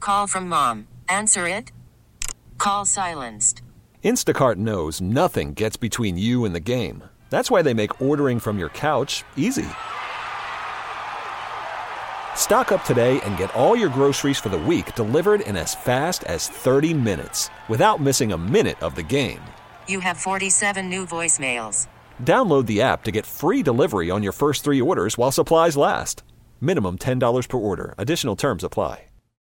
Call from mom. Answer it. Call silenced. Instacart knows nothing gets between you and the game. That's why they make ordering from your couch easy. Stock up today and get all your groceries for the week delivered in as fast as 30 minutes without missing a minute of the game. You have 47 new voicemails. Download the app to get free delivery on your first 3 orders while supplies last. Minimum $10 per order. Additional terms apply.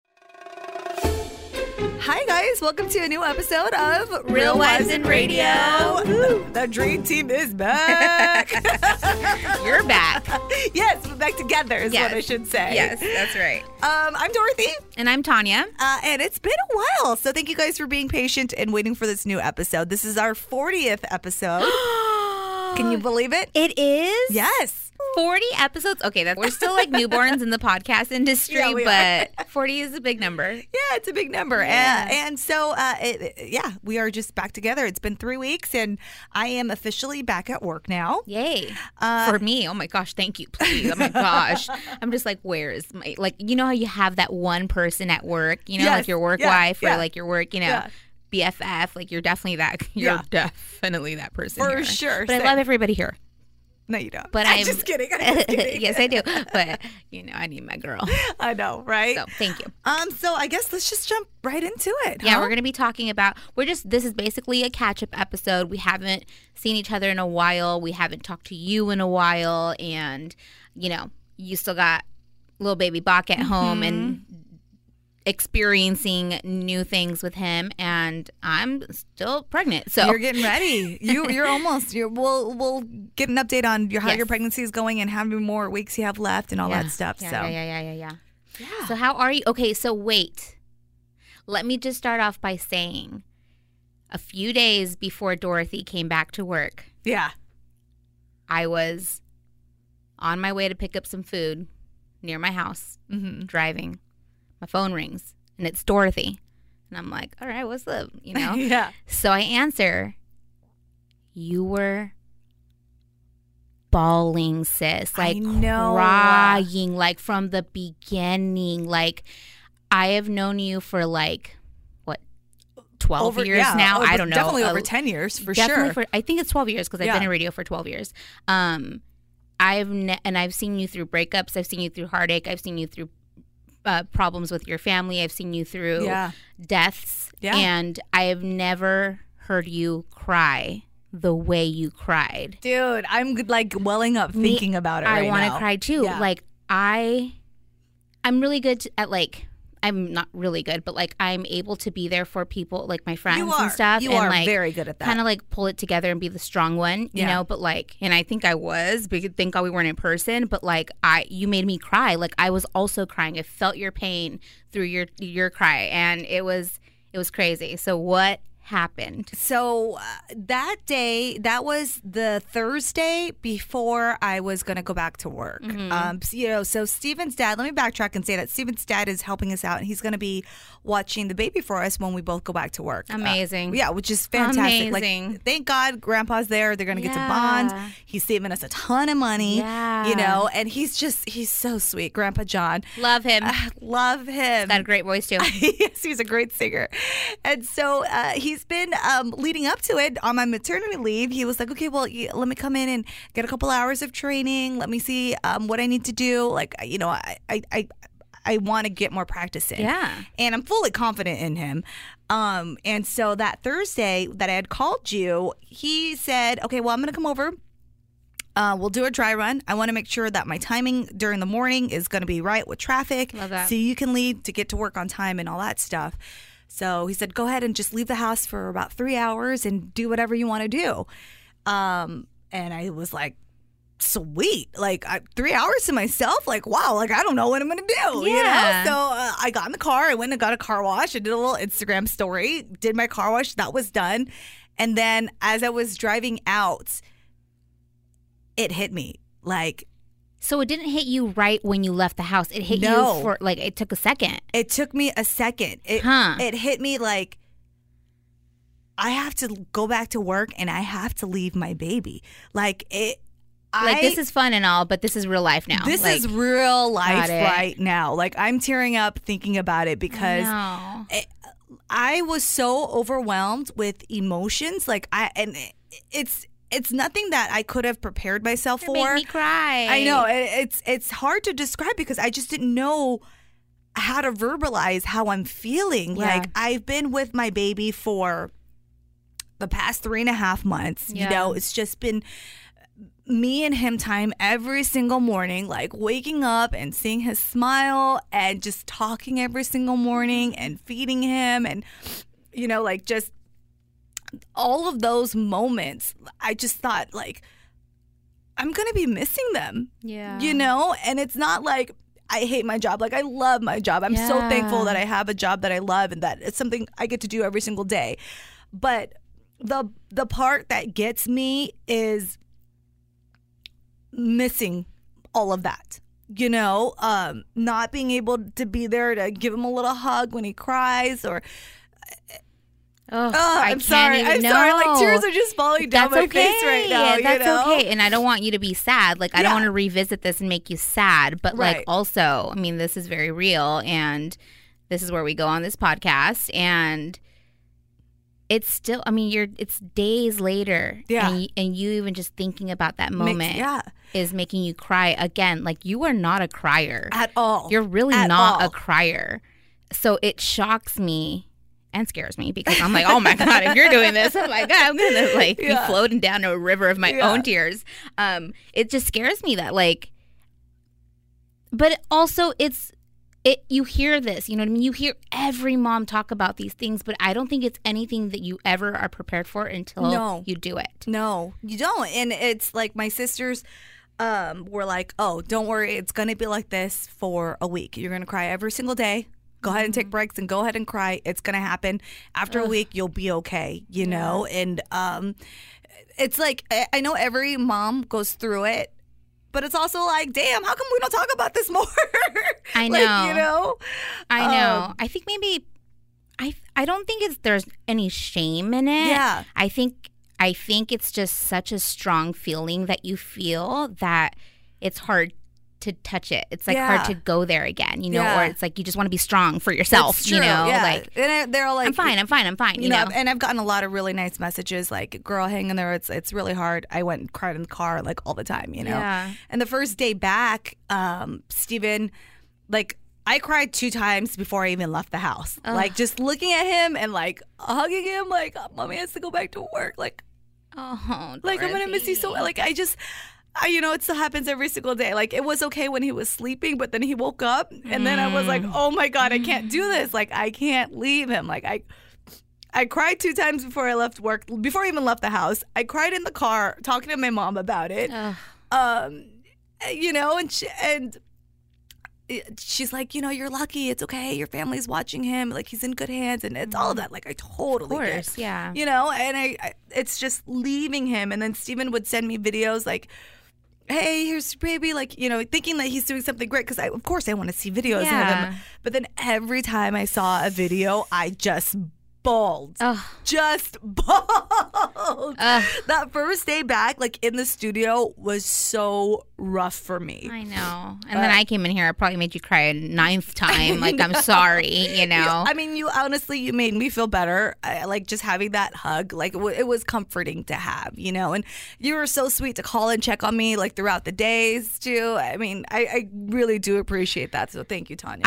Hi, guys. Welcome to a new episode of Real Wives in Radio. Woo, the dream team is back. You're back. Yes, we're back together is what I should say. Yes, that's right. I'm Dorothy. And I'm Tanya. And it's been a while. So thank you guys for being patient and waiting for this new episode. This is our 40th episode. Can you believe it? It is? Yes. 40 episodes. Okay, we're still like newborns in the podcast industry, Yeah, but 40 is a big number. Yeah, it's a big number. Yeah. And so, we are just back together. It's been 3 weeks, and I am officially back at work now. Yay. For me, oh my gosh, thank you, please. Oh my gosh. I'm just like, where is my, like, you know how you have that one person at work, you know, Yes. like your work Yeah. wife Yeah. or like your work, you know. Yeah. BFF, like you're definitely that that person For here. sure. But I love everybody here. No, you don't. But I'm I'm just kidding. I'm just kidding. Yes, I do. But you know, I need my girl. I know, right? So thank you. So I guess let's just jump right into it. Yeah, huh? we're going to be talking about, this is basically a catch-up episode. We haven't seen each other in a while. We haven't talked to you in a while. And, you know, you still got little baby Bach at home and experiencing new things with him. And I'm still pregnant. So You're getting ready. You're almost. We'll get an update on how Yes. your pregnancy is going and how many more weeks you have left and all that stuff. Yeah. So how are you? Okay, so wait. Let me just start off by saying a few days before Dorothy came back to work, Yeah. I was on my way to pick up some food near my house, driving. My phone rings, and it's Dorothy. And I'm like, all right, what's up? You know? Yeah. So I answer. You were bawling, sis. Like, I know. crying, like, from the beginning. Like, I have known you for, like, what, 12 years now? I don't know. Definitely over 10 years, for Definitely sure. I think it's 12 years because I've been in radio for 12 years. I've seen you through breakups. I've seen you through heartache. I've seen you through problems with your family. I've seen you through deaths. Yeah. And I have never heard you cry the way you cried. Dude, I'm like welling up thinking about it right now. I want to cry too. Yeah. Like I'm really good at like, I'm not really good, but like I'm able to be there for people, like my friends and stuff. You and are like, very good at that. Kind of like pull it together and be the strong one, you know. But like, and I think I was, but thank God we weren't in person. But like, you made me cry. Like I was also crying. I felt your pain through your cry, and it was crazy. So what happened? So that day, that was the Thursday before I was going to go back to work. So Steven's dad, let me backtrack and say that Steven's dad is helping us out, and he's going to be watching the baby for us when we both go back to work. Amazing. Which is fantastic. Amazing. Like, thank God Grandpa's there. They're going to get to bond. He's saving us a ton of money, you know, and he's so sweet. Grandpa John. Love him. Love him. Got a great voice too. Yes, he's a great singer. And so he's been leading up to it on my maternity leave. He was like, okay, well, let me come in and get a couple hours of training. Let me see what I need to do. Like, you know, I want to get more practice in. Yeah. And I'm fully confident in him. And so that Thursday that I had called you, he said, okay, well, I'm going to come over. We'll do a dry run. I want to make sure that my timing during the morning is going to be right with traffic. Love that. So you can leave to get to work on time and all that stuff. So he said, go ahead and just leave the house for about 3 hours and do whatever you want to do. And I was like, sweet. Like 3 hours to myself. Like, wow, like I don't know what I'm going to do. You know? So I got in the car. I went and got a car wash. I did a little Instagram story, did my car wash. That was done. And then as I was driving out, it hit me. Like, So it didn't hit you right when you left the house. It hit you for like, it took a second. it took me a second. It hit me like, I have to go back to work and I have to leave my baby. Like Like, this is fun and all, but this is real life now. This like, is real life right now. Like, I'm tearing up thinking about it because I was so overwhelmed with emotions. Like, it's nothing that I could have prepared myself for. Made me cry. I know. It's hard to describe because I just didn't know how to verbalize how I'm feeling. Yeah. Like, I've been with my baby for the past 3.5 months. Yeah. You know, it's just been me and him time every single morning, like waking up and seeing his smile and just talking every single morning and feeding him and, you know, like just all of those moments. I just thought, like, I'm going to be missing them, you know? And it's not like I hate my job. Like, I love my job. I'm so thankful that I have a job that I love and that it's something I get to do every single day. But the part that gets me is missing all of that, you know, not being able to be there to give him a little hug when he cries or I'm sorry. Like, tears are just falling down my face right now. That's you know? okay. And I don't want you to be sad. Like, I don't want to revisit this and make you sad. But like, also, I mean, this is very real, and this is where we go on this podcast, and it's still, I mean, it's days later. Yeah. And you even just thinking about that moment is making you cry again. Like, you are not a crier. At all. You're really not a crier. So it shocks me and scares me because I'm like, oh my God, if you're doing this, oh my God, I'm going to like be floating down a river of my own tears. It just scares me that, like, but also you hear this, you know what I mean? You hear every mom talk about these things, but I don't think it's anything that you ever are prepared for until you do it. No, you don't. And it's like my sisters were like, oh, don't worry. It's going to be like this for a week. You're going to cry every single day. Go ahead and take breaks and go ahead and cry. It's going to happen. After a week, you'll be okay, you know? And it's like, I know every mom goes through it. But it's also like, damn, how come we don't talk about this more? I know. Like, you know? I know. I think maybe, I don't think there's any shame in it. Yeah. I think it's just such a strong feeling that you feel that it's hard to touch it. It's like hard to go there again, you know, or it's like you just want to be strong for yourself, you know, like, and they're all like, I'm fine, you know. And I've gotten a lot of really nice messages like, girl, hang in there. It's really hard. I went and cried in the car like all the time, you know. Yeah. And the first day back, Steven, like, I cried 2 times before I even left the house. Ugh. Like, just looking at him and like hugging him, like, mommy has to go back to work. Like, like, I'm gonna miss you so. Like, you know, it still happens every single day. Like, it was okay when he was sleeping, but then he woke up, and then I was like, oh my God, I can't do this. Like, I can't leave him. Like, I cried 2 times before I left work, before I even left the house. I cried in the car talking to my mom about it. You know, and she's like, you know, you're lucky. It's okay. Your family's watching him. Like, he's in good hands, and it's all of that. Like, I totally get. Yeah. You know, and I it's just leaving him. And then Steven would send me videos like, hey, here's your baby, like, you know, thinking that he's doing something great because of course I want to see videos of him. But then every time I saw a video, I just bawled. Just bawled. That first day back, like, in the studio was so rough for me. I know. And then I came in here, I probably made you cry a 9th time. Like, I'm sorry, you know. I mean, you made me feel better. Like, just having that hug, like, it was comforting to have, you know. And you were so sweet to call and check on me, like, throughout the days too. I mean, I really do appreciate that. So thank you, Tanya.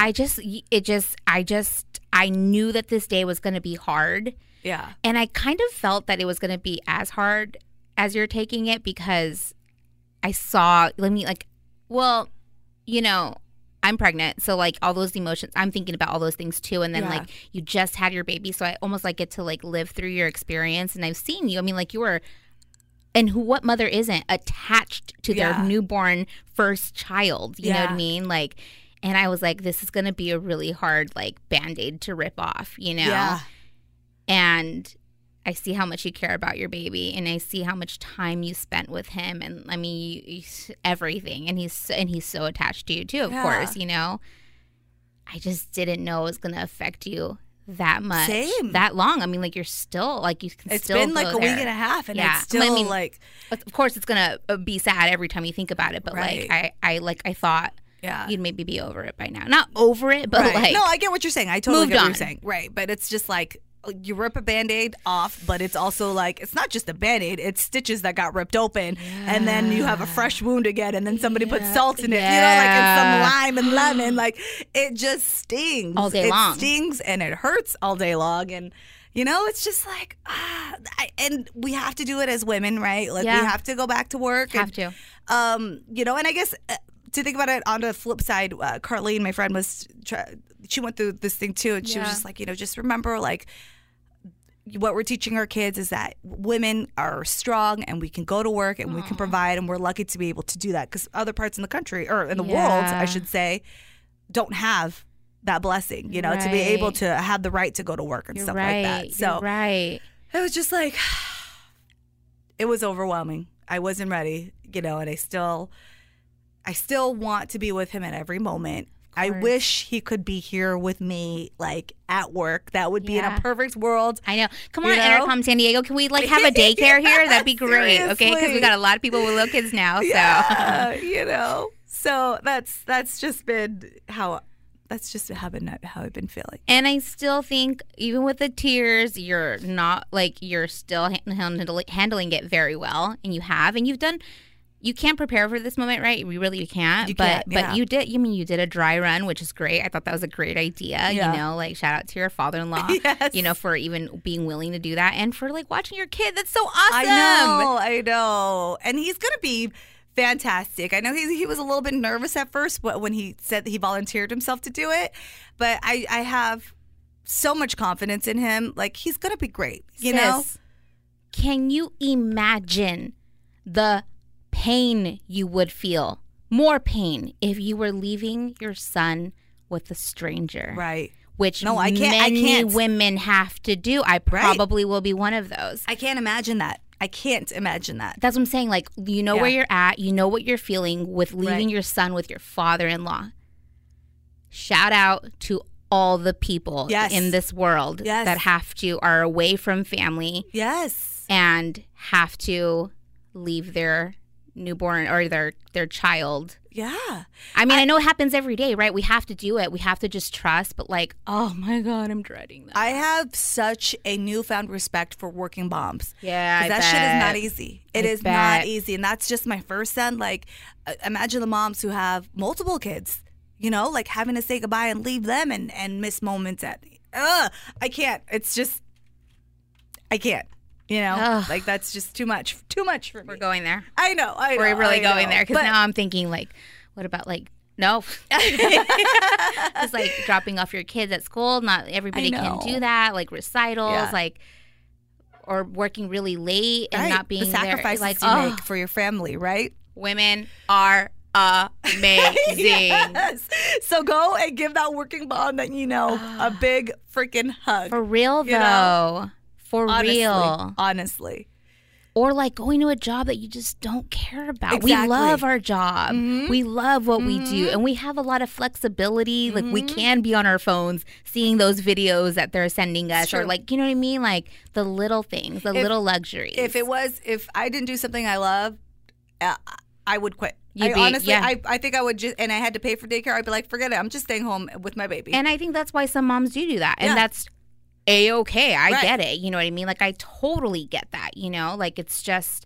I knew that this day was going to be hard. Yeah. And I kind of felt that it was going to be as hard as you're taking it because I saw, well, you know, I'm pregnant. So, like, all those emotions, I'm thinking about all those things too. And then, like, you just had your baby. So I almost, like, get to, like, live through your experience. And I've seen you. I mean, like, you were, and what mother isn't attached to their newborn first child? You know what I mean? Like, and I was like, this is going to be a really hard, like, Band-Aid to rip off, you know? Yeah. And I see how much you care about your baby, and I see how much time you spent with him. And, I mean, everything. And he's so attached to you, too, of course, you know? I just didn't know it was going to affect you that much, Same. that long. I mean, like, you're still, like, you can It's still been go like a week there. and a half, and Yeah. it's still I mean, like, of course, it's gonna be sad every time you think about it. But Right. like, I thought yeah. you'd maybe be over it by now. Not over it, but Right. like, no, I get what you're saying. I totally moved get what on. you're saying. Right. But it's just like you rip a Band-Aid off, but it's also like, it's not just a Band-Aid, it's stitches that got ripped open, and then you have a fresh wound again, and then somebody puts salt in it, you know, like, and some lime and lemon. Like, it just stings. All day long. It stings and it hurts all day long. And, you know, it's just like, and we have to do it as women, right? Like, Yeah. we have to go back to work. have to. You know, and I guess to think about it on the flip side, Carlene, my friend, she went through this thing too, and she was just like, you know, just remember, like, what we're teaching our kids is that women are strong and we can go to work and we can provide, and we're lucky to be able to do that because other parts in the country, or in the world, I should say, don't have that blessing, you know, to be able Right. to have the right to go to work and You're stuff right. like that. So You're right. it was just like, it was overwhelming. I wasn't ready, you know, and I still want to be with him at every moment. I wish he could be here with me, like, at work. That would be in a perfect world. I know. Come You on, know? Intercom San Diego. Can we, like, have a daycare here? That'd be great. Okay, because Seriously. we got a lot of people with little kids now. So Yeah, you know. So that's just been how I've been feeling. And I still think, even with the tears, you're not, like, you're still handling it very well, and you've done. You can't prepare for this moment, right? You can't. You but can't, yeah. but you did. You did a dry run, which is great. I thought that was a great idea. Yeah. You know, like, shout out to your father-in-law. Yes. You know, for even being willing to do that, and for, like, watching your kid. That's so awesome. I know. And he's going to be fantastic. I know he was a little bit nervous at first when he said that he volunteered himself to do it, but I have so much confidence in him. Like, he's going to be great, you know? Sis, can you imagine the pain you would feel? More pain if you were leaving your son with a stranger. Right. Which No, I many can't. women have to do. I probably will be one of those. I can't imagine that. I can't imagine that. That's what I'm saying. Like, you know Yeah. where you're at. You know what you're feeling with leaving Right. your son with your father-in-law. Shout out to all the people Yes. in this world Yes. that are away from family Yes. and have to leave their newborn or their child. Yeah. I mean, I know it happens every day, right? We have to do it. We have to just trust. But, like, oh my God, I'm dreading that. I have such a newfound respect for working moms. Yeah, 'Cause I that shit is not bet. easy. It I is bet. not easy. And that's just my first son. Like, imagine the moms who have multiple kids, you know, like having to say goodbye and leave them and miss moments I can't. It's just, I can't, you know, Ugh. like, that's just too much for me. We're going there. I know. We're really I going know. there because But- now I'm thinking, like, what about, like, no. It's like dropping off your kids at school. Not everybody can know. do that. Like, recitals, Yeah. like, or working really late and Right. not being the sacrifices there. Like, you make for your family, right? women are amazing. Yes. So go and give that working mom that you know a big freaking hug. For real, You know? though. For honestly, real. honestly. Or, like, going to a job that you just don't care about. We Exactly. love our job. Mhm. We love what we do. And we have a lot of flexibility. Like, we can be on our phones seeing those videos that they're sending us. Sure. Or, like, you know what I mean? Like, the little things, the little luxuries. If I didn't do something I love, I would quit. You'd yeah. I think I would just, and I had to pay for daycare, I'd be like, forget it. I'm just staying home with my baby. And I think that's why some moms do that. And Yeah. that's A-okay. I Right. get it. You know what I mean? Like, I totally get that, you know? Like, it's just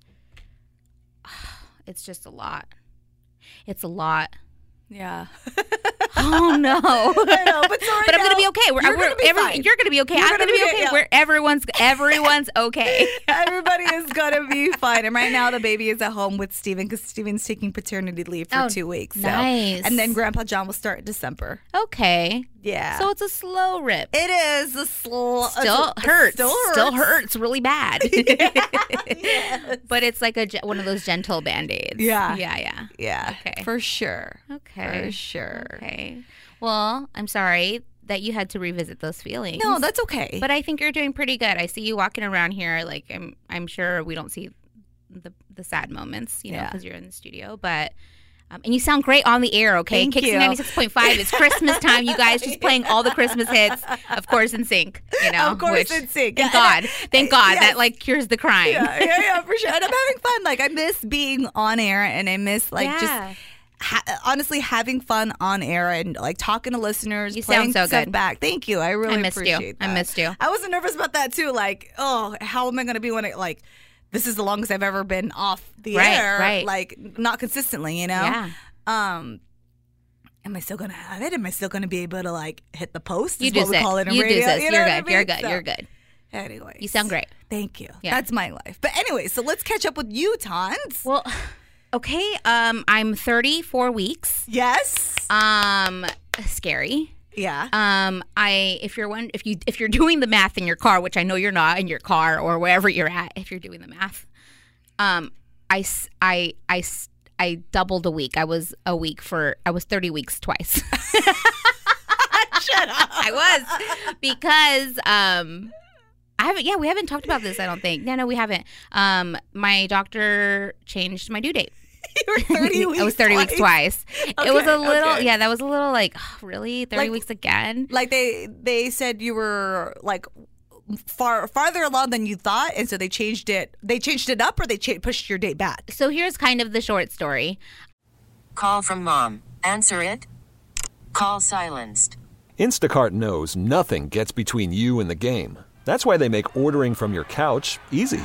a lot. It's a lot. yeah. Oh, no. I know, but sorry, But I'm no. going to be okay. You're gonna be fine. You're going to be okay. You're I'm gonna going to be be- okay. yeah. Where everyone's okay. Everybody is gonna be fine. And right now, the baby is at home with Steven because Steven's taking paternity leave for 2 weeks. So. nice. And then Grandpa John will start in December. Okay. Yeah. So it's a slow rip. it is a Still it hurts. Still hurts really bad. Yes. But it's like one of those gentle Band-Aids. Yeah. Yeah. Yeah. Okay. For sure. Okay. For sure. Okay. Well, I'm sorry that you had to revisit those feelings. No, that's okay. But I think you're doing pretty good. I see you walking around here. Like, I'm sure we don't see the sad moments, you know, Yeah. because you're in the studio. But And you sound great on the air, okay? Thank Kicks you. 96.5. It's Christmas time, you guys. She's playing all the Christmas hits, of course, in sync. You know, Of course, in sync. Thank God. Thank God. Yes. That, like, cures the crying. Yeah, for sure. And I'm having fun. Like, I miss being on air, and I miss, like, Yeah. just honestly having fun on air and, like, talking to listeners. You playing sound so stuff good. back. Thank you. I really missed you. appreciate that. I missed you. I was nervous about that, too. Like, oh, how am I going to be when it, like, this is the longest I've ever been off the air. Right. Like, not consistently, you know? Yeah. Am I still gonna have it? Am I still gonna be able to like hit the post? You Is do what we this. call it in You do radio. this. You know You're what I good. You're mean? good. So, You're good. Anyway, You sound great. Thank you. Yeah. That's my life. But anyway, so let's catch up with you, Tons. Well, okay. I'm 34 weeks. Yes. Scary. Yeah. If you're doing the math in your car, which I know you're not in your car or wherever you're at, if you're doing the math, I doubled a week. I was 30 weeks twice. Shut up. I was because we haven't talked about this, I don't think. No, we haven't. My doctor changed my due date. You were 30 weeks. I was 30 weeks twice. It was a little, okay. That was a little like, oh, really? 30 Like- weeks again? Like they said you were like farther along than you thought, and so they changed it. They changed it up, or they pushed your date back. So here's kind of the short story. Call from mom. Answer it. Call silenced. Instacart knows nothing gets between you and the game. That's why they make ordering from your couch easy.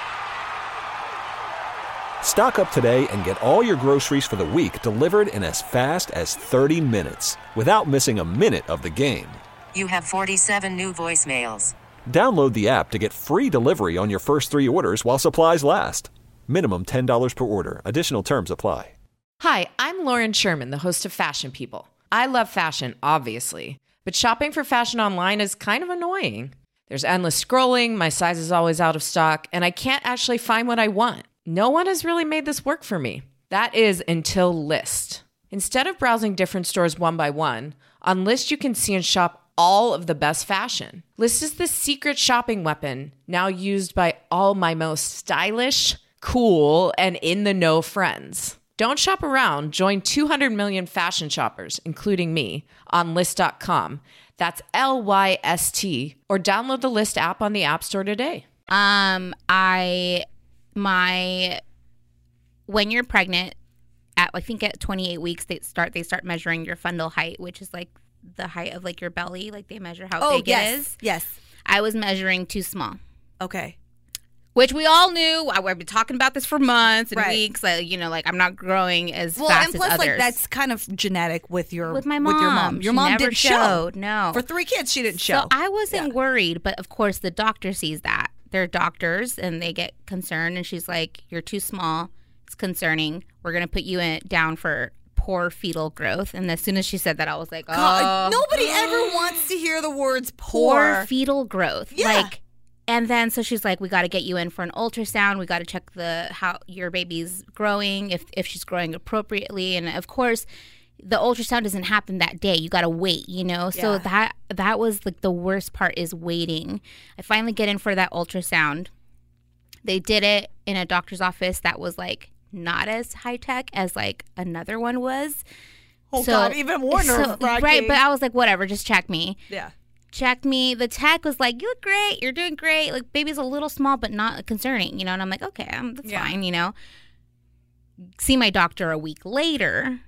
Stock up today and get all your groceries for the week delivered in as fast as 30 minutes without missing a minute of the game. You have 47 new voicemails. Download the app to get free delivery on your first 3 orders while supplies last. Minimum $10 per order. Additional terms apply. Hi, I'm Lauren Sherman, the host of Fashion People. I love fashion, obviously, but shopping for fashion online is kind of annoying. There's endless scrolling, my size is always out of stock, and I can't actually find what I want. No one has really made this work for me. That is until Lyst. Instead of browsing different stores one by one, on Lyst you can see and shop all of the best fashion. Lyst is the secret shopping weapon now used by all my most stylish, cool, and in-the-know friends. Don't shop around. Join 200 million fashion shoppers, including me, on Lyst.com. That's LYST. Or download the Lyst app on the App Store today. When you're pregnant, I think at 28 weeks they start measuring your fundal height, which is like the height of like your belly. Like they measure how big it is. Yes. I was measuring too small. Okay. Which we all knew. I've been talking about this for months and Right. weeks. Like I'm not growing as Well, fast and plus, as others. like that's kind of genetic with with my mom. With your mom. Your She mom never didn't showed. show. No. For 3 kids, she didn't show. So I wasn't worried, but of course the doctor sees that. They're doctors and they get concerned, and she's like, "You're too small. It's concerning. We're gonna put you down for poor fetal growth." And as soon as she said that, I was like, "Oh, God, nobody ever wants to hear the words poor poor. fetal growth." Yeah. And then so she's like, "We got to get you in for an ultrasound. We got to check how your baby's growing, if she's growing appropriately." And of course, the ultrasound doesn't happen that day. You got to wait, you know? So that was like the worst part, is waiting. I finally get in for that ultrasound. They did it in a doctor's office that was like not as high tech as like another one was. Oh, God, even more nerve-wracking. Right, but I was like, whatever, just check me. Yeah. Checked me. The tech was like, "You look great. You're doing great. Like, baby's a little small, but not concerning, you know?" And I'm like, okay, that's fine, you know? See my doctor a week later,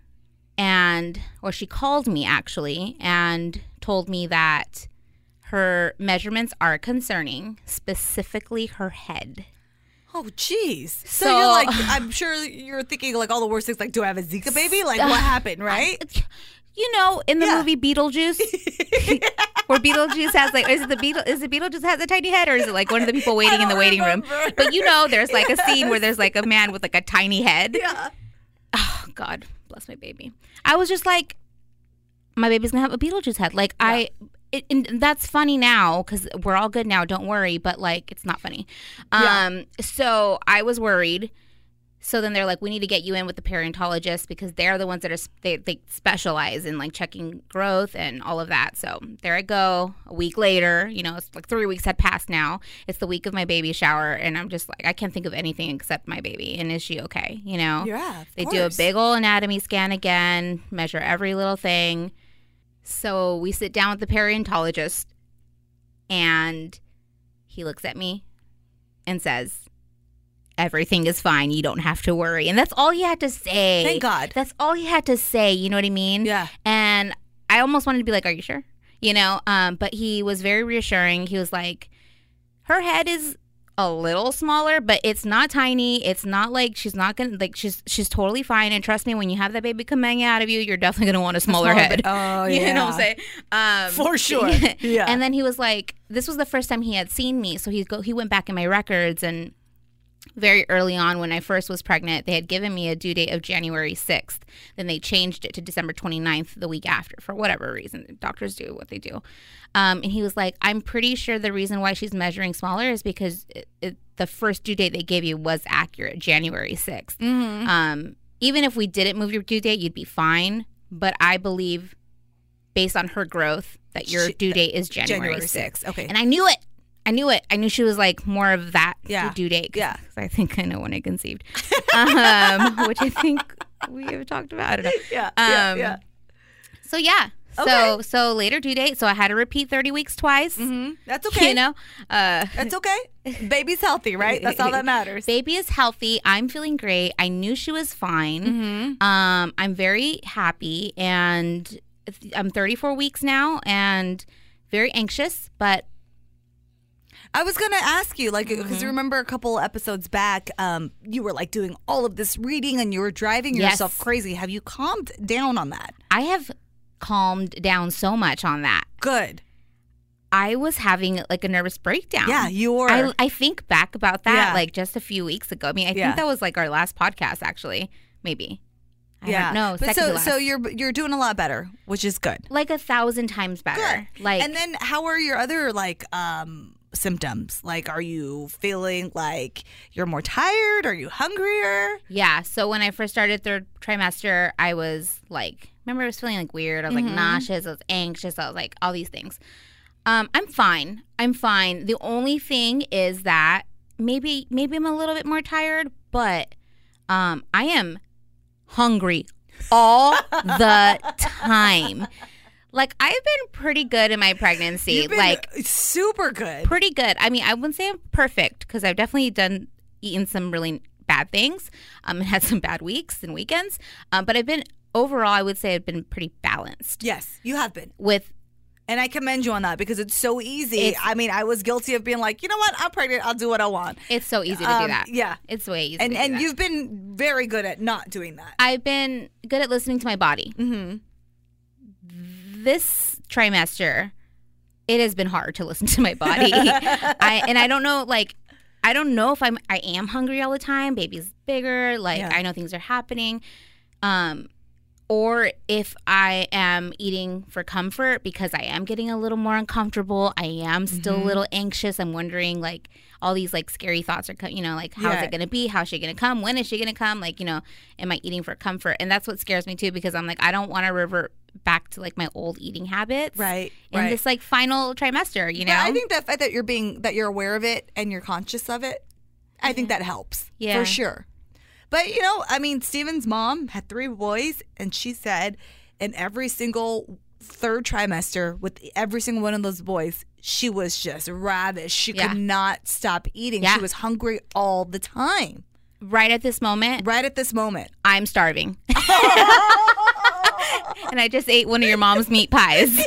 or she called me actually and told me that her measurements are concerning, specifically her head. Oh, jeez. So So- you're like, I'm sure you're thinking like all the worst things, like, do I have a Zika baby? Like, what happened, right? You know, in the Yeah. movie Beetlejuice, where Beetlejuice has like, is it Beetlejuice has a tiny head, or is it like one of the people waiting in the waiting room? remember. But you know, there's like a scene where there's like a man with like a tiny head. Yeah. Oh, God bless my baby. I was just like, my baby's gonna have a Beetlejuice head. Like and that's funny now because we're all good now. Don't worry. But like, it's not funny. So I was worried. So then they're like, we need to get you in with the perinatologist because they're the ones that are they specialize in like checking growth and all of that. So there I go. A week later, you know, it's like 3 weeks had passed now. It's the week of my baby shower, and I'm just like, I can't think of anything except my baby. And is she okay? You know? Yeah, They do a big old anatomy scan again, measure every little thing. So we sit down with the perinatologist, and he looks at me and says, everything is fine. You don't have to worry. And that's all he had to say. Thank God. That's all he had to say. You know what I mean? Yeah. And I almost wanted to be like, are you sure? You know, but he was very reassuring. He was like, her head is a little smaller, but it's not tiny. It's not like she's not going to, like, she's totally fine. And trust me, when you have that baby coming out of you, you're definitely going to want a smaller head. Oh, yeah. You know what I'm saying? For sure. Yeah. And then he was like, this was the first time he had seen me. So he went back in my records, and very early on when I first was pregnant, they had given me a due date of January 6th. Then they changed it to December 29th the week after for whatever reason. Doctors do what they do. And he was like, I'm pretty sure the reason why she's measuring smaller is because the first due date they gave you was accurate, January 6th. Mm-hmm. Even if we didn't move your due date, you'd be fine. But I believe, based on her growth, that your due date is January 6th. Okay. And I knew it. I knew it. I knew she was like more of that due date. Yeah. Because I think I know when I conceived. Which I think we have talked about. I don't know. Yeah. So yeah. Okay. So later due date. So I had to repeat 30 weeks twice. Mm-hmm. That's okay. You know? That's okay. Baby's healthy, right? That's all that matters. Baby is healthy. I'm feeling great. I knew she was fine. Mm-hmm. I'm very happy. And I'm 34 weeks now and very anxious, but I was going to ask you, like, because you remember a couple episodes back, you were like doing all of this reading and you were driving yourself crazy. Have you calmed down on that? I have calmed down so much on that. Good. I was having like a nervous breakdown. Yeah, you were. I think back about that like just a few weeks ago. I mean, I think that was like our last podcast, actually. Maybe. I don't know. But second to last. so you're doing a lot better, which is good. Like 1,000 times better. Good. Like, and then how are your other like symptoms? Like, are you feeling like you're more tired? Are you hungrier? Yeah. So when I first started third trimester, I was like, remember I was feeling like weird. I was like nauseous. I was anxious. I was like all these things. I'm fine. The only thing is that maybe I'm a little bit more tired, but I am hungry all the time. Like, I've been pretty good in my pregnancy. You've been like super good. Pretty good. I mean, I wouldn't say I'm perfect because I've definitely eaten some really bad things and had some bad weeks and weekends. But overall, I would say I've been pretty balanced. Yes, you have been. And I commend you on that because it's so easy. I mean, I was guilty of being like, you know what? I'm pregnant. I'll do what I want. It's so easy to do that. Yeah. It's way easy and to do And that. you've been very good at not doing that. I've been good at listening to my body. Mm-hmm. This trimester, it has been hard to listen to my body. I don't know, like, I don't know if I am hungry all the time. Baby's bigger. Like, I know things are happening. Or if I am eating for comfort because I am getting a little more uncomfortable. I am still a little anxious. I'm wondering, like, all these, like, scary thoughts are, like, how is it going to be? How's she going to come? When is she going to come? Like, am I eating for comfort? And that's what scares me, too, because I'm like, I don't want to revert back to, like, my old eating habits. Right. In this, like, final trimester, But I think that fact that you're aware of it and you're conscious of it, I think that helps. Yeah. For sure. But, I mean, Steven's mom had 3 boys, and she said in every single third trimester with every single one of those boys, she was just ravished. She could not stop eating. Yeah. She was hungry all the time. Right at this moment, I'm starving. And I just ate one of your mom's meat pies.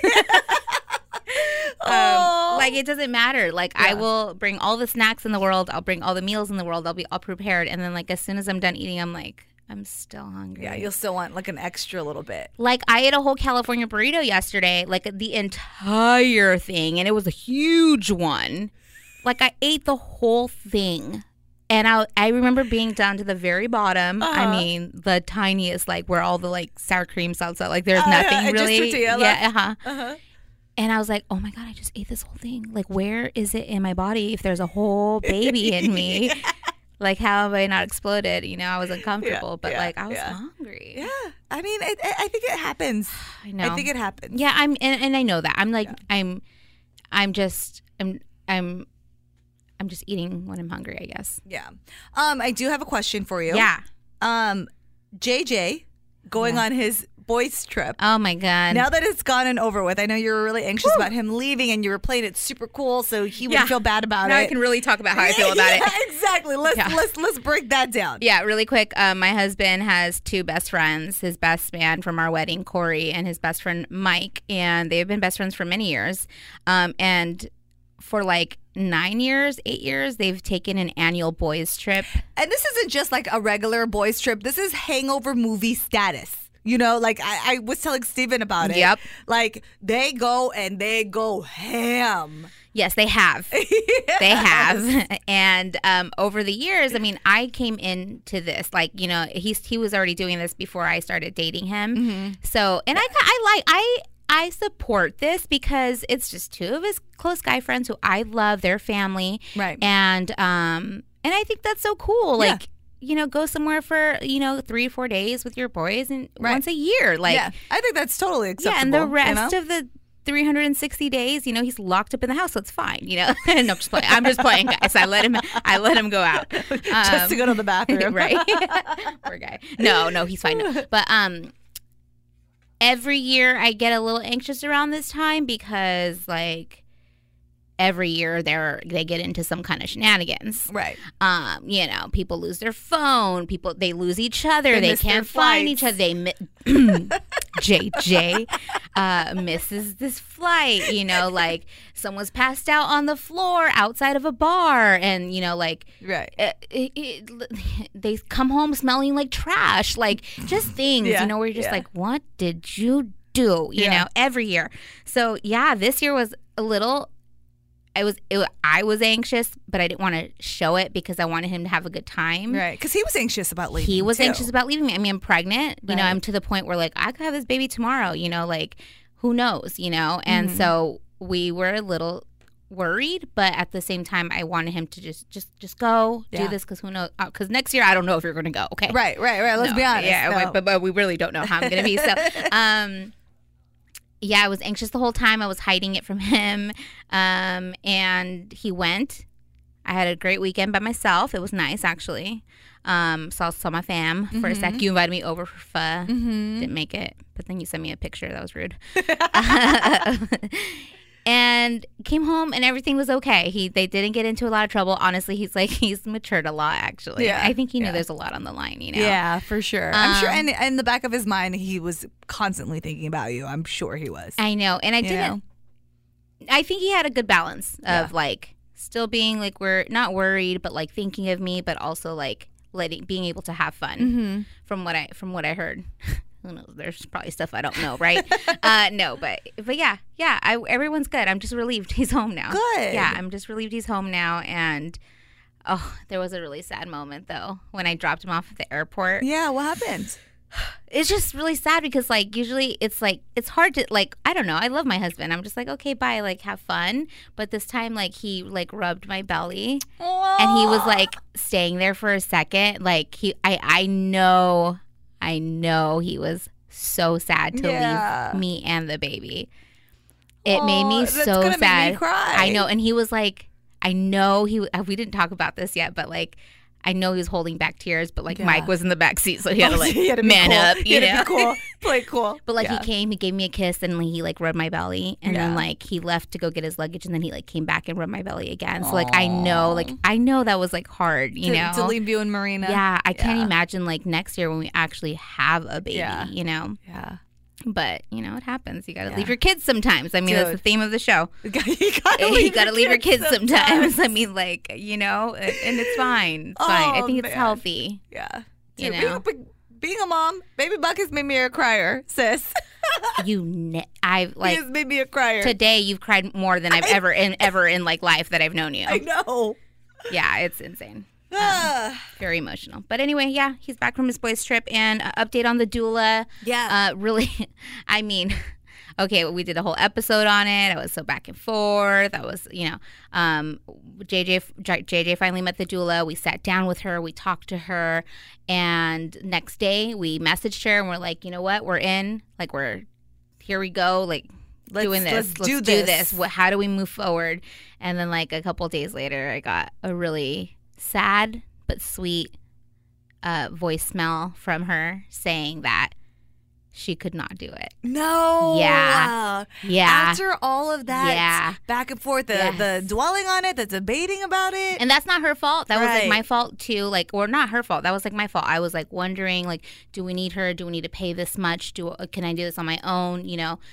Like, it doesn't matter. Like, I will bring all the snacks in the world. I'll bring all the meals in the world. I'll be all prepared. And then, like, as soon as I'm done eating, I'm like, I'm still hungry. Yeah, you'll still want, like, an extra little bit. Like, I ate a whole California burrito yesterday, like, the entire thing. And it was a huge one. Like, I ate the whole thing. And I remember being down to the very bottom. I mean, the tiniest, like, where all the, like, sour cream salsa, like, there's nothing really. Just tortilla. Yeah, And I was like, oh my God, I just ate this whole thing. Like, where is it in my body if there's a whole baby in me? Like, how have I not exploded? You know, I was uncomfortable, but like I was yeah. hungry. Yeah, I mean, I think it happens. I know. I think it happens. Yeah, and I know that. I'm like, I'm just eating when I'm hungry, I guess. Yeah. I do have a question for you. Yeah. JJ going on his boys trip. Oh my God. Now that it's gone and over with, I know you were really anxious about him leaving, and you were playing it super cool, so he would feel bad about now it. I can really talk about how I feel about it. Exactly. Let's break that down. Yeah, really quick. My husband has two best friends. His best man from our wedding, Corey, and his best friend Mike, and they've been best friends for many years. And for like 8 years, they've taken an annual boys trip. And this isn't just like a regular boys trip. This is Hangover movie status. You know, like I was telling Steven about it. Yep. Like they go ham. Yes, they have. Yes. They have. And over the years, I mean, I came into this, like, you know, he was already doing this before I started dating him. Mm-hmm. So, and I support this because it's just two of his close guy friends who I love, their family. Right. And I think that's so cool. Like, you know, go somewhere for, you know, 3 or 4 days with your boys and once a year. Like, yeah, I think that's totally acceptable. Yeah, and the rest of the 360 days, you know, he's locked up in the house, so it's fine, you know. No, I'm just playing. I'm just playing, guys. I let him go out. Just to go to the bathroom. Right. Poor guy. No, he's fine. No. But every year I get a little anxious around this time because, like, every year they get into some kind of shenanigans. Right. You know, people lose their phone. They lose each other. They can't find each other. JJ misses this flight. You know, like someone's passed out on the floor outside of a bar, and you know, like they come home smelling like trash. Like just things. You know, where you're just like, what did you do? You know, every year. So yeah, this year was a little. I was anxious, but I didn't want to show it because I wanted him to have a good time. Right, because he was anxious about leaving. He was anxious about leaving me. I mean, I'm pregnant. You know, I'm to the point where, like, I could have this baby tomorrow, you know, like, who knows, you know? And so we were a little worried, but at the same time, I wanted him to just go do this because who knows? Because next year, I don't know if you're going to go, okay? Right. Let's be honest. Yeah, but we really don't know how I'm going to be. So, yeah, I was anxious the whole time. I was hiding it from him. And he went. I had a great weekend by myself. It was nice, actually. Saw my fam for a sec. You invited me over for pho. Didn't make it. But then you sent me a picture. That was rude. And came home and everything was okay. They didn't get into a lot of trouble. Honestly, he's matured a lot, actually. Yeah, I think he knew there's a lot on the line, you know? Yeah, for sure. I'm sure. And in the back of his mind, he was constantly thinking about you. I'm sure he was. I know. And I think he had a good balance of like still being like, we're not worried, but like thinking of me, but also like being able to have fun from what I heard. Who knows? There's probably stuff I don't know, right? No, but yeah, everyone's good. I'm just relieved he's home now. Good. Yeah, I'm just relieved he's home now. And there was a really sad moment though when I dropped him off at the airport. Yeah, what happened? It's just really sad because like usually it's like it's hard to like I don't know. I love my husband. I'm just like okay, bye, like have fun. But this time like he like rubbed my belly. Aww. And he was like staying there for a second. Like I know he was so sad to leave me and the baby. It made me so sad. Make me cry. I know. And he was like, we didn't talk about this yet, but like, I know he was holding back tears, but like Mike was in the back seat, so he had to like man up, you know? Cool. Play cool. But like he came, he gave me a kiss, and he like rubbed my belly, and then like he left to go get his luggage, and then he like came back and rubbed my belly again. So like I know that was like hard, you know, to leave you and Marina. Yeah, I can't imagine like next year when we actually have a baby, you know. Yeah. But, you know, it happens. You got to leave your kids sometimes. I mean, that's the theme of the show. You got to leave your kids sometimes. I mean, like, you know, and it's fine. It's fine. I think it's healthy. Yeah. You know? Being a mom, Baby Buck has made me a crier, sis. He has made me a crier. Today, you've cried more than I've ever in like life that I've known you. I know. Yeah, it's insane. Very emotional. But anyway, yeah, he's back from his boys trip, and update on the doula. Yeah. Really, I mean, okay, we did a whole episode on it. I was so back and forth. I was, JJ finally met the doula. We sat down with her. We talked to her. And next day we messaged her and we're like, you know what? We're in. Like, here we go. Like, doing this. Let's do this. How do we move forward? And then like a couple days later, I got a really sad but sweet voicemail from her saying that she could not do it. No. Yeah. After all of that back and forth, the Yes. dwelling on it, the debating about it. And that's not her fault. That was like Right. my fault too. Like, or not her fault. That was like my fault. I was like wondering, like, do we need her? Do we need to pay this much? Can I do this on my own?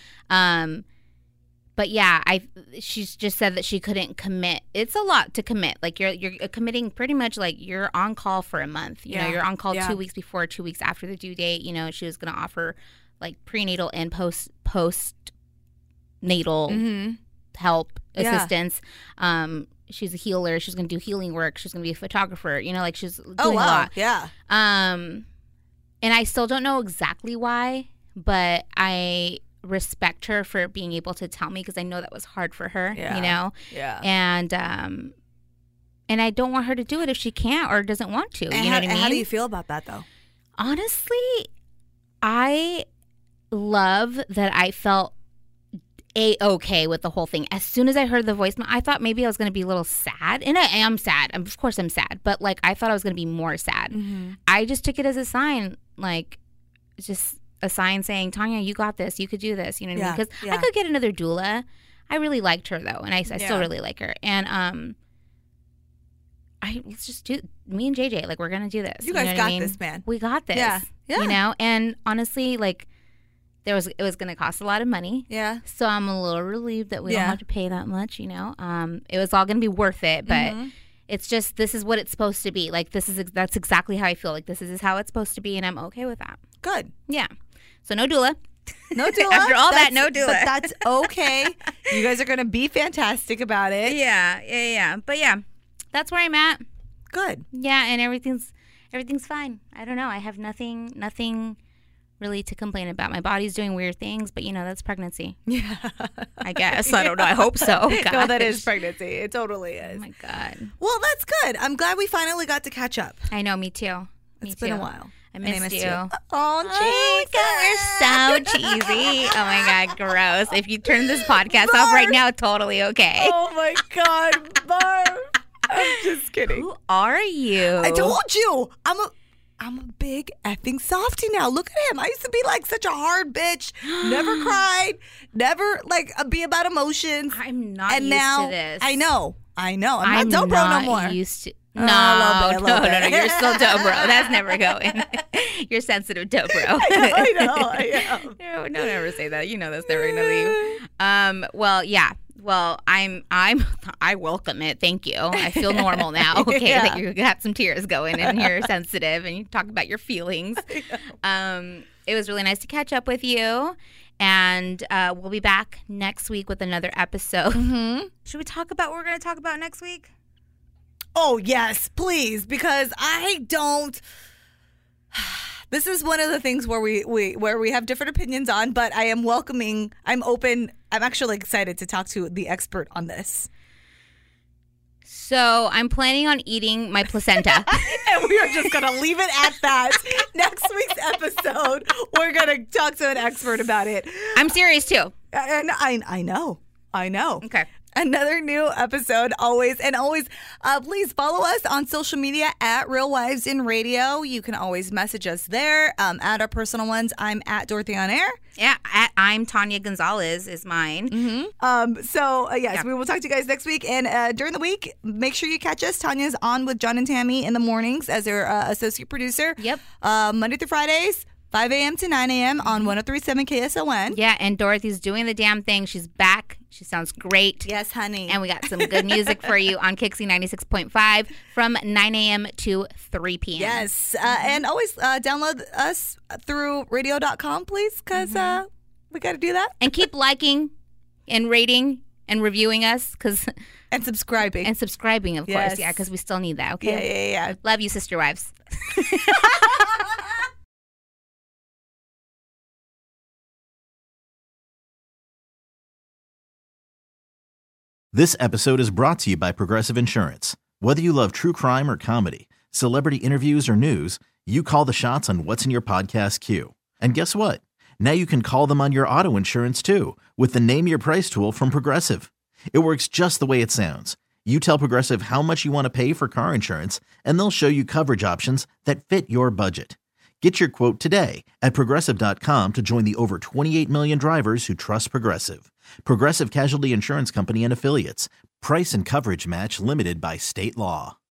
But yeah, she's just said that she couldn't commit. It's a lot to commit. Like you're committing pretty much like you're on call for a month. You know, you're on call 2 weeks before, 2 weeks after the due date. You know, she was going to offer like prenatal and postnatal help, assistance. She's a healer. She's going to do healing work. She's going to be a photographer. You know, like she's doing a lot. Yeah. And I still don't know exactly why, but I respect her for being able to tell me because I know that was hard for her, you know? Yeah. And I don't want her to do it if she can't or doesn't want to. You know what I mean? How do you feel about that, though? Honestly, I love that I felt A-okay with the whole thing. As soon as I heard the voicemail, I thought maybe I was going to be a little sad. And I am sad. Of course I'm sad. But, like, I thought I was going to be more sad. Mm-hmm. I just took it as a sign, like, just a sign saying, Tanya, you got this. You could do this. You know what I mean? Because I could get another doula. I really liked her, though. And I still really like her. And let's just do me and JJ. Like, we're going to do this. You guys know what got I mean? this, man. We got this. Yeah. You know? And honestly, like, it was going to cost a lot of money. Yeah. So I'm a little relieved that we don't have to pay that much, you know. It was all going to be worth it, but it's just this is what it's supposed to be. Like that's exactly how I feel. Like this is how it's supposed to be, and I'm okay with that. Good. Yeah. So no doula. No doula. After all that, no doula. But that's okay. You guys are going to be fantastic about it. Yeah. But yeah, that's where I'm at. Good. Yeah, and everything's fine. I don't know. I have nothing really to complain about. My body's doing weird things, but you know, that's pregnancy. Yeah. I guess. I don't know. I hope so. No, that is pregnancy. It totally is. Oh my God. Well, that's good. I'm glad we finally got to catch up. I know, me too. It's been a while. I missed you. Oh, God, we're so cheesy. Oh my God, gross. If you turn this podcast off right now, totally okay. Oh my God, Barb. I'm just kidding. Who are you? I told you. I'm a big effing softie now. Look at him. I used to be like such a hard bitch. Never cried. Never like be about emotions. I'm not and used now, to this. I know. I'm not dobro no more. Used to. A little bit. You're still dobro. That's never going. You're sensitive dobro. I know. I am. No, don't ever say that. You know that's never gonna leave. Well, yeah. Well, I welcome it. Thank you. I feel normal now. Okay, that you got some tears going and you're sensitive and you talk about your feelings. It was really nice to catch up with you. And we'll be back next week with another episode. Mm-hmm. Should we talk about what we're going to talk about next week? Oh, yes, please, because I don't. This is one of the things where we have different opinions on, but I am welcoming. I'm open. I'm actually excited to talk to the expert on this. So I'm planning on eating my placenta. And we are just going to leave it at that. Next week's episode, we're going to talk to an expert about it. I'm serious, too. And I know. Okay. Another new episode always. Please follow us on social media at Real Wives in Radio. You can always message us there. At our personal ones, I'm at Dorothy on Air. Yeah, I'm Tanya Gonzalez is mine. Mm-hmm. We will talk to you guys next week. And during the week, make sure you catch us. Tanya's on with John and Tammy in the mornings as their associate producer. Yep. Monday through Fridays, 5 a.m. to 9 a.m. on 103.7 KSON. Yeah, and Dorothy's doing the damn thing. She's back. She sounds great. Yes, honey. And we got some good music for you on Kixie 96.5 from 9 a.m. to 3 p.m. Yes. And always download us through radio.com, please, because we got to do that. And keep liking and rating and reviewing us. And subscribing. And subscribing, of Yes. course. Yeah, because we still need that, okay? Yeah. Love you, sister wives. This episode is brought to you by Progressive Insurance. Whether you love true crime or comedy, celebrity interviews or news, you call the shots on what's in your podcast queue. And guess what? Now you can call them on your auto insurance too with the Name Your Price tool from Progressive. It works just the way it sounds. You tell Progressive how much you want to pay for car insurance, and they'll show you coverage options that fit your budget. Get your quote today at Progressive.com to join the over 28 million drivers who trust Progressive. Progressive Casualty Insurance Company and Affiliates. Price and coverage match limited by state law.